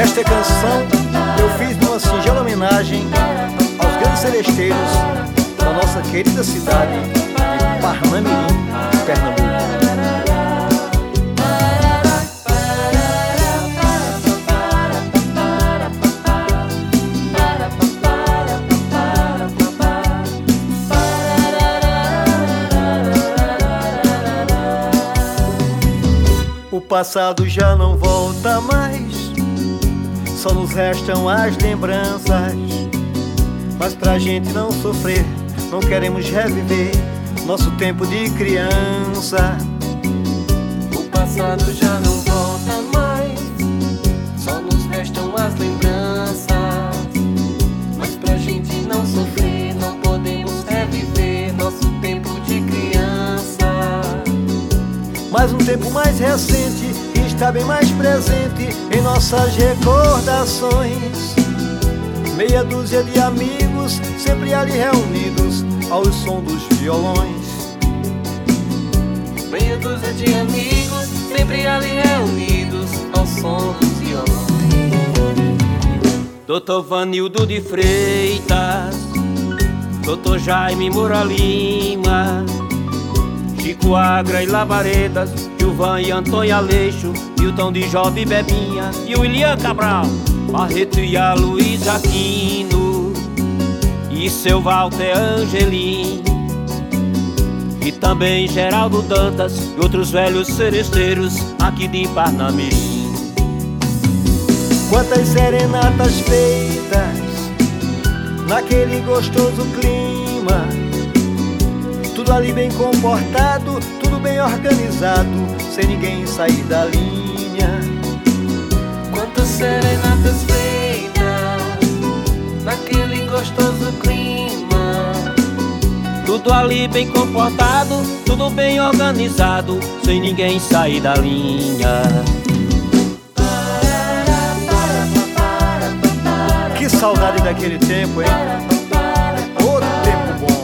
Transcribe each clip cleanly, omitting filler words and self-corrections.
Esta canção eu fiz numa singela homenagem aos grandes celesteiros da nossa querida cidade de Parnamirim, Pernambuco. O passado já não volta mais, só nos restam as lembranças. Mas pra gente não sofrer, não queremos reviver nosso tempo de criança. O passado já não volta mais, só nos restam as lembranças. Mas pra gente não sofrer, não podemos reviver nosso tempo de criança. Mas um tempo mais recente que está bem mais presente em nossas recordações. Meia dúzia de amigos sempre ali reunidos ao som dos violões. Meia dúzia de amigos sempre ali reunidos ao som dos violões. Doutor Vanildo de Freitas, Doutor Jaime Moura Lima, Chico Agra e Labaredas, Gilvan e Antônio Aleixo, Hilton de Jovem Bebinha e William Cabral, Barreto e a Luiz Aquino, e seu Walter Angelim, e também Geraldo Dantas e outros velhos seresteiros aqui de Parnamirim. Quantas serenatas feitas naquele gostoso clima, tudo ali bem comportado, tudo bem organizado, sem ninguém sair da linha. Quantas serenatas feitas naquele gostoso clima, tudo ali bem comportado, tudo bem organizado, sem ninguém sair da linha. Que saudade daquele tempo, hein? Ô tempo bom.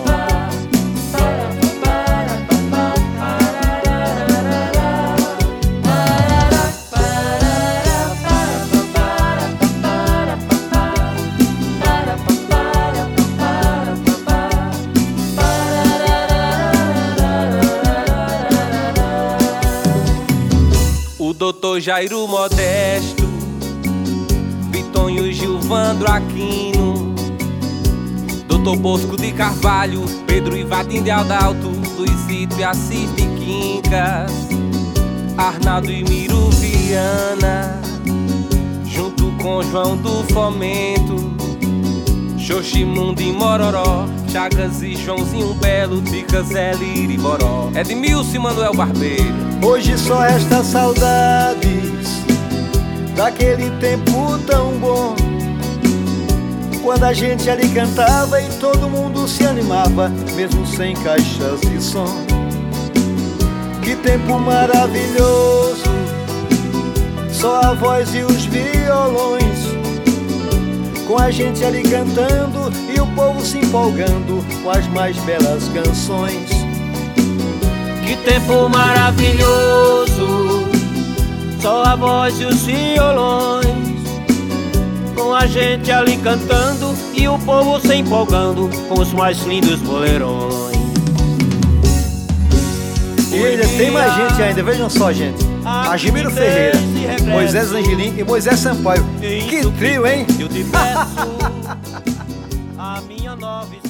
O doutor Jairo Modesto, Vitonho Gilvandro Aquino, doutor Bosco de Carvalho, Pedro Ivadim de Aldalto, Luizito e Assis de Quincas, Arnaldo e Miro Viana, junto com João do Fomento, Xoximundo e Mororó, Chagas e Joãozinho Belo, Picas, Elir e Boró, Edmilson e Manuel Barbeiro. Hoje só resta saudades daquele tempo tão bom, quando a gente ali cantava e todo mundo se animava, mesmo sem caixas de som. Que tempo maravilhoso, só a voz e os violões, com a gente ali cantando e o povo se empolgando com as mais belas canções. Que tempo maravilhoso, só a voz e os violões, com a gente ali cantando e o povo se empolgando com os mais lindos boleirões. E ainda tem mais gente ainda, vejam só, gente. Agimiro Ferreira, Moisés Angelim e Moisés Sampaio. Que trio, hein? Eu te peço a minha nova